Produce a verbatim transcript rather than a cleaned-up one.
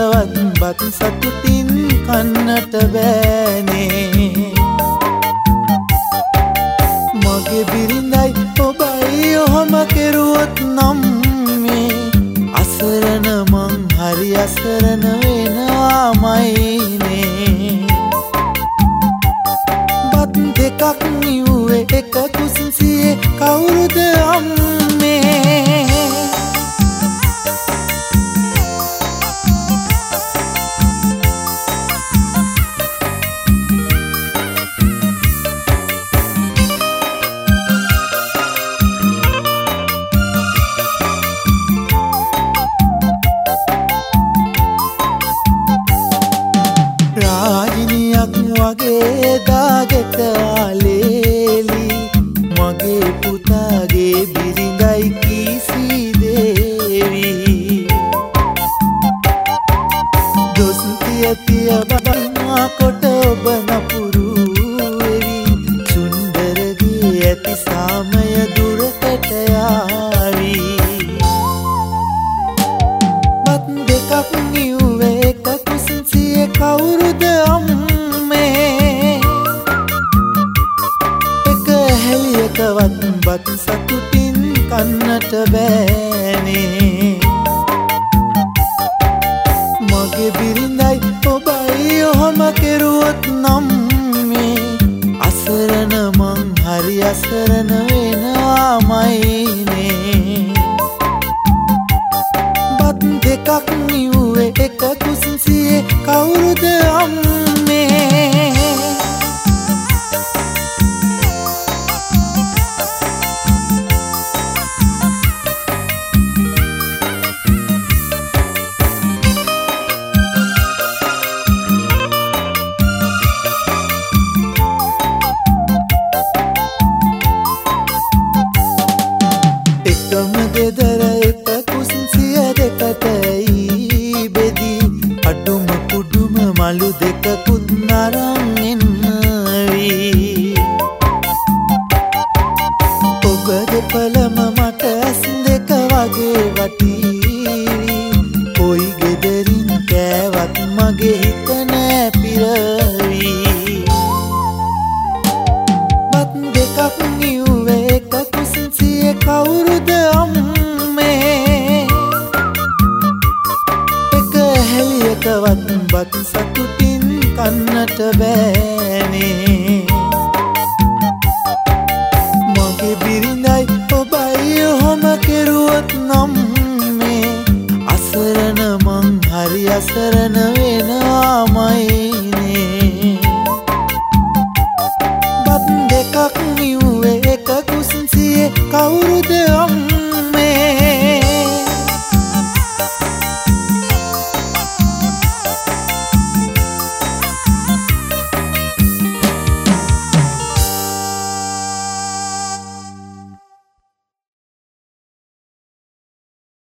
එකවත් බත් සතුටින් කන්නට බෑනේ. මගේ බිරිඳයි ඔබයි ඔහොම කෙරුවොත් නම් මේ අසරණ මං හරි අසරණ වෙනවාමයිනේ. බත් දෙකක් නිව්වේ එක කුසිසියේ කවුරුද අම්මේ. රාජිනියක් වගේ දාගෙත ආලේලි මගේ පුතාගේ බිරිඳයි කීසි දේවි. දොස් තිය තිය බබනා කොට ඔබ නපුරු වෙවි. සුන්දරගේ ඇති සාමය දුරකට යාවි. බත් දෙකක් නිව්වේ එක කුසිසියේ කවුරුද අම්මේ. එක හැලියකවත් බත් සතුටින් කන්නට බෑනේ. මගේ බිරිඳයි ඔබයි ඔහොම කෙරුවොත් නම් මේ අසරණ මං හරි අසරණ වෙනවාමයිනේ. බත් දෙකක් නිව්වේ එක කුසිසියේ කවුරුද අම්මේ. එකම ගෙදර එක කුසිසිය දෙකටයි බෙදී අඩුම කුඩුම මලු දෙකකුත් නරන් එන්නවී. ඔබ දෙපළම මට ඇස් දෙක වගේ වටීවි. කොයි ගෙදරින් කෑවත් මගේ හිත නෑ පිරවී. බත් දෙකක් නිව්වේ එක කුසිසියේ කවුරුද අම්මේ. එක හැලියකවත් බත් සතුටින් කන්නට බෑනේ. මගේ බිරිඳයි ඔබයි ඔහොම කෙරුවොත් නම් මේ අසරණ මං හරි අසරණ වෙනවාමයි.